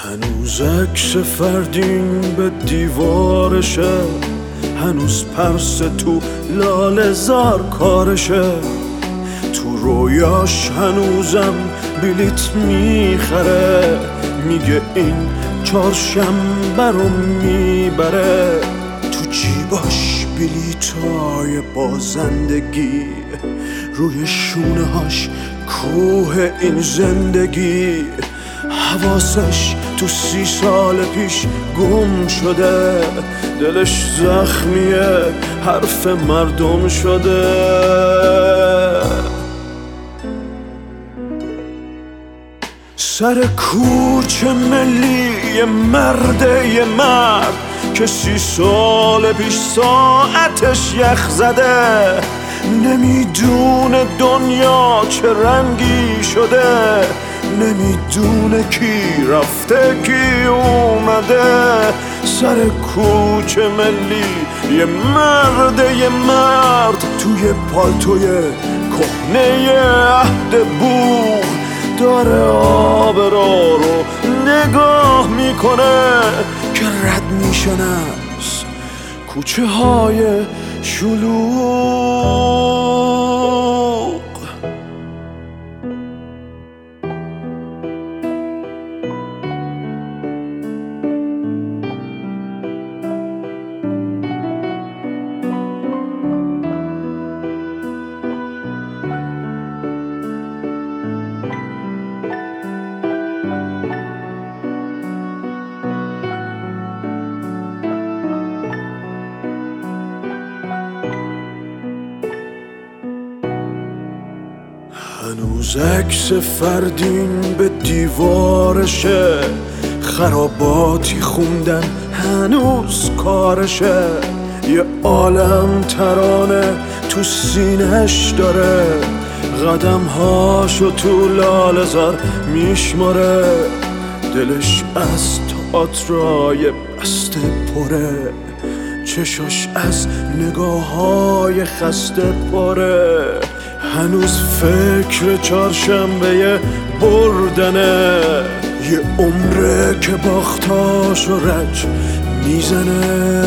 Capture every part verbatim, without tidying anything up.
هنوز عکس فردین به دیوارشه، هنوز پرس تو لاله زار کارشه، تو رویاش هنوزم بلیت میخره، میگه این چهارشنبه رو میبره، تو جیباش بلیتای بازندگی، روی شونه هاش کوه این زندگی، حواسش تو سی سال پیش گم شده، دلش زخمیه حرف مردم شده. سر کوچه ملی یه مرده یه مرد که سی سال پیش ساعتش یخ زده، نمیدونه دنیا چه رنگی شده، نمیدونه کی رفته کی اومده. سر کوچه ملی یه مرد یه مرد توی پالتوی کهنه عهد بوغ داره آبرا رو نگاه میکنه که رد میشن از کوچه های شلوغ. هنوز عکس فردین به دیوارشه، خراباتی خوندن هنوز کارشه، یه عالم ترانه تو سینه‌اش داره، قدم‌هاشو تو لاله زار میشماره، دلش از تئاترای بسته پره، چشاش از نگاه‌های خسته پره، هنوز فکر چهارشنبه بردنه، یه عمره که باختاشو رج میزنه.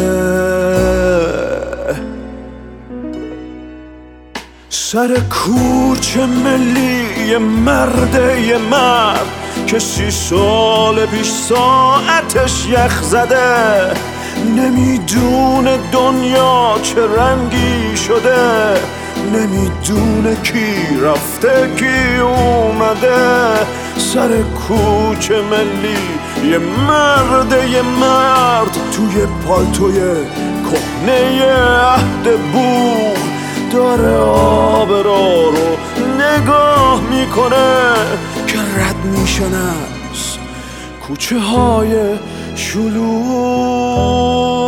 سر کوچه ملی یه مرده یه مرد که سی سال پیش ساعتش یخ زده، نمیدونه دنیا چه رنگی شده، نمیدونه کی رفته کی اومده. سر کوچه ملی یه مرد یه مرد توی پالتوی کهنه عهد بوغ داره آبرا رو نگاه میکنه که رد میشن از کوچه های شلوغ.